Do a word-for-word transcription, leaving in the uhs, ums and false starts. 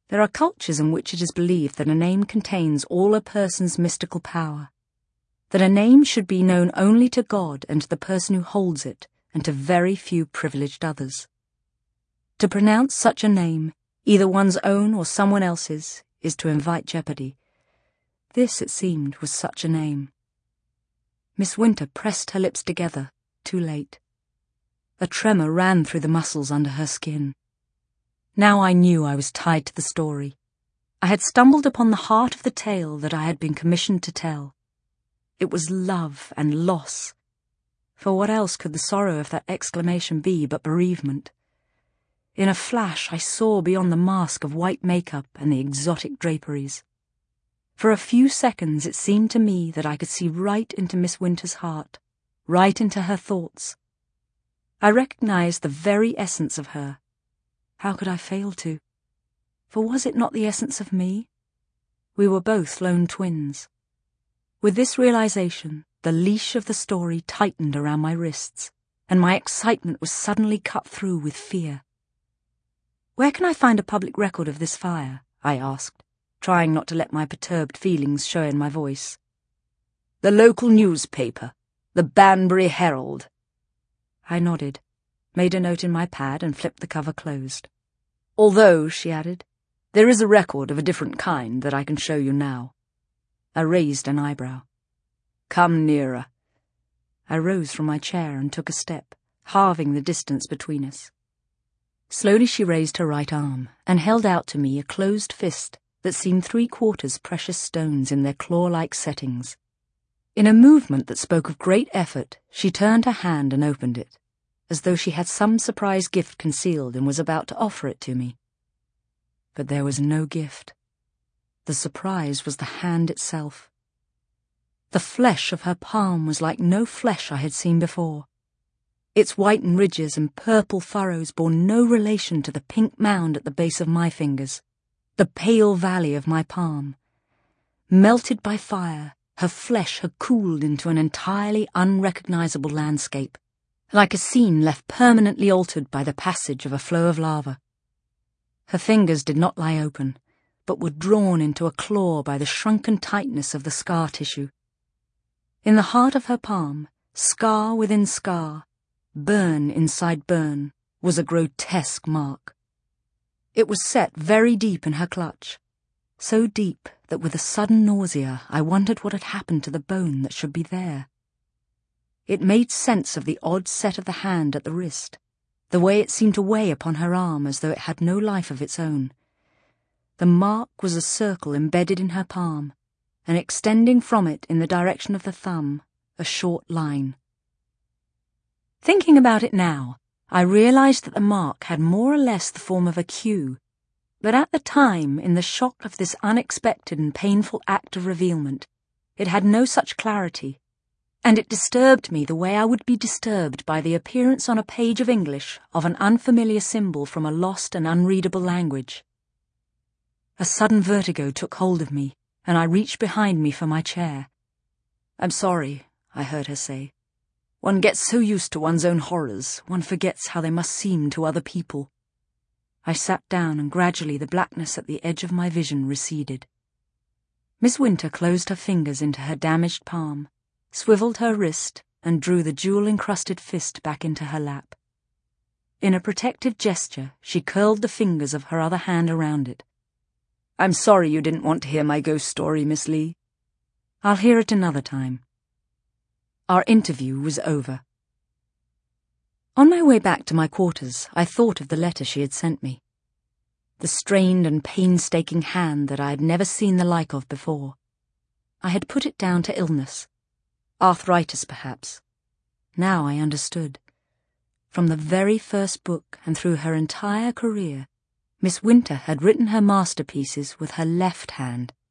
There are cultures in which it is believed that a name contains all a person's mystical power, that a name should be known only to God and to the person who holds it, and to very few privileged others. To pronounce such a name, either one's own or someone else's, is to invite jeopardy. This, it seemed, was such a name. Miss Winter pressed her lips together, too late. A tremor ran through the muscles under her skin. Now I knew I was tied to the story. I had stumbled upon the heart of the tale that I had been commissioned to tell. It was love and loss. For what else could the sorrow of that exclamation be but bereavement? In a flash I saw beyond the mask of white makeup and the exotic draperies. For a few seconds it seemed to me that I could see right into Miss Winter's heart, right into her thoughts. I recognized the very essence of her. How could I fail to? For was it not the essence of me? We were both lone twins. With this realization, the leash of the story tightened around my wrists, and my excitement was suddenly cut through with fear. "Where can I find a public record of this fire?" I asked, trying not to let my perturbed feelings show in my voice. "The local newspaper, the Banbury Herald." I nodded, made a note in my pad and flipped the cover closed. "Although," she added, "there is a record of a different kind that I can show you now." I raised an eyebrow. "Come nearer." I rose from my chair and took a step, halving the distance between us. Slowly she raised her right arm and held out to me a closed fist that seemed three-quarters precious stones in their claw-like settings. In a movement that spoke of great effort, she turned her hand and opened it, as though she had some surprise gift concealed and was about to offer it to me. But there was no gift. The surprise was the hand itself. The flesh of her palm was like no flesh I had seen before. Its whitened ridges and purple furrows bore no relation to the pink mound at the base of my fingers, the pale valley of my palm. Melted by fire, her flesh had cooled into an entirely unrecognizable landscape, like a scene left permanently altered by the passage of a flow of lava. Her fingers did not lie open, but were drawn into a claw by the shrunken tightness of the scar tissue. In the heart of her palm, scar within scar, burn inside burn, was a grotesque mark. It was set very deep in her clutch, so deep that with a sudden nausea I wondered what had happened to the bone that should be there. It made sense of the odd set of the hand at the wrist, the way it seemed to weigh upon her arm as though it had no life of its own. The mark was a circle embedded in her palm, and extending from it in the direction of the thumb, a short line. Thinking about it now, I realized that the mark had more or less the form of a Q, but at the time, in the shock of this unexpected and painful act of revealment, it had no such clarity, and it disturbed me the way I would be disturbed by the appearance on a page of English of an unfamiliar symbol from a lost and unreadable language. A sudden vertigo took hold of me, and I reached behind me for my chair. "I'm sorry," I heard her say. "One gets so used to one's own horrors, one forgets how they must seem to other people." I sat down, and gradually the blackness at the edge of my vision receded. Miss Winter closed her fingers into her damaged palm, swiveled her wrist, and drew the jewel-encrusted fist back into her lap. In a protective gesture, she curled the fingers of her other hand around it. "I'm sorry you didn't want to hear my ghost story, Miss Lee." "I'll hear it another time." Our interview was over. On my way back to my quarters, I thought of the letter she had sent me. The strained and painstaking hand that I had never seen the like of before. I had put it down to illness. Arthritis, perhaps. Now I understood. From the very first book and through her entire career, Miss Winter had written her masterpieces with her left hand.